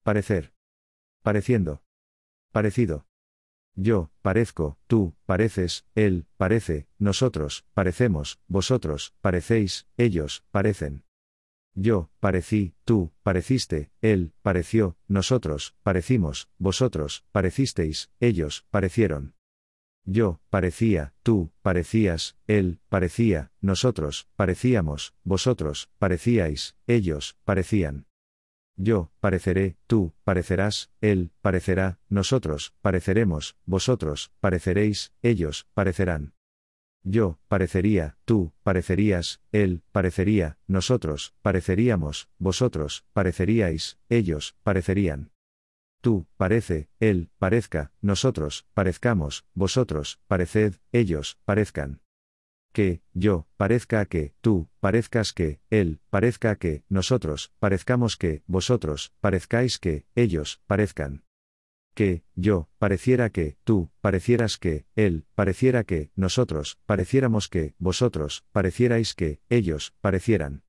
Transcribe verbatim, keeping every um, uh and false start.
parecer. Pareciendo. Parecido. Yo, parezco, tú, pareces, él, parece, nosotros, parecemos, vosotros, parecéis, ellos, parecen. Yo, parecí, tú, pareciste, él, pareció, nosotros, parecimos, vosotros, parecisteis, ellos, parecieron. Yo, parecía, tú, parecías, él, parecía, nosotros, parecíamos, vosotros, parecíais, ellos, parecían. Yo, pareceré, tú, parecerás, él, parecerá, nosotros, pareceremos, vosotros, pareceréis, ellos, parecerán. Yo, parecería, tú, parecerías, él, parecería, nosotros, pareceríamos, vosotros, pareceríais, ellos, parecerían. Tú, parece, él, parezca, nosotros, parezcamos, vosotros, pareced, ellos, parezcan. Que, yo, parezca que, tú, parezcas que, él, parezca que, nosotros, parezcamos que, vosotros, parezcáis que, ellos, parezcan. Que, yo, pareciera que, tú, parecieras que, él, pareciera que, nosotros, pareciéramos que, vosotros, parecierais que, ellos, parecieran.